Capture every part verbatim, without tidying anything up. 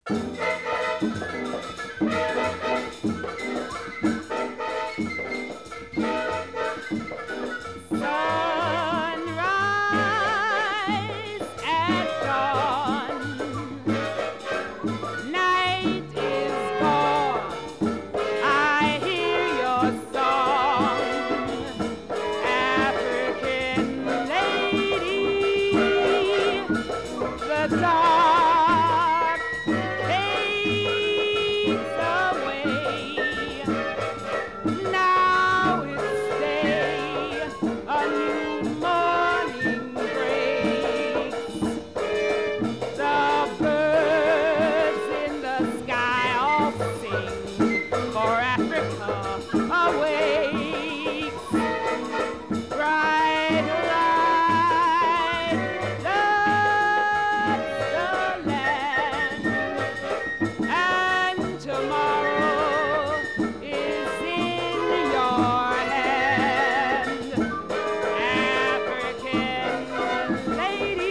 Sunrise at dawn, night is gone. I hear your song, African lady. The dark fades away. Now it's day, a new morning breaks. The birds in the sky all sing, for Africa awakes. Bright light floods the land, and tomorrow is in your hand, African lady.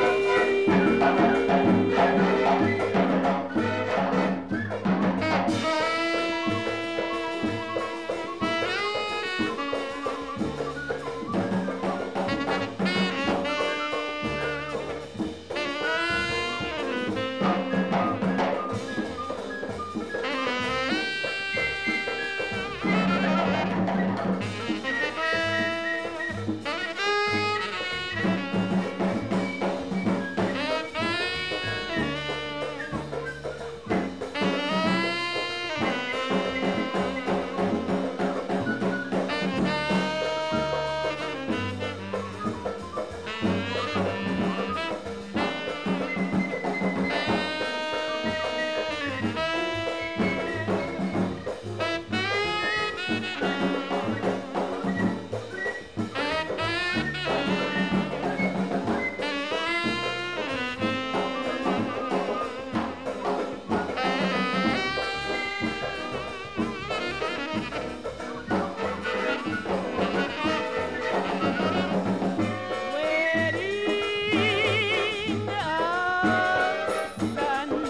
Wedding of sun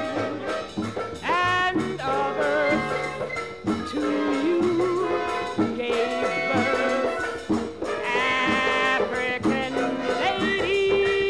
and of earth to you gave birth, African lady.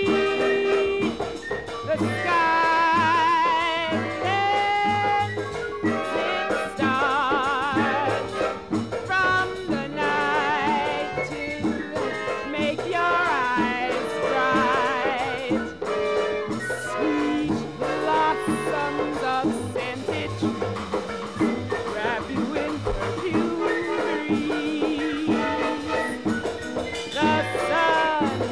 The sky lends its stars from the night to make your eyes bright. Sweet blossoms of scented trees wrap you in perfume breeze. The sun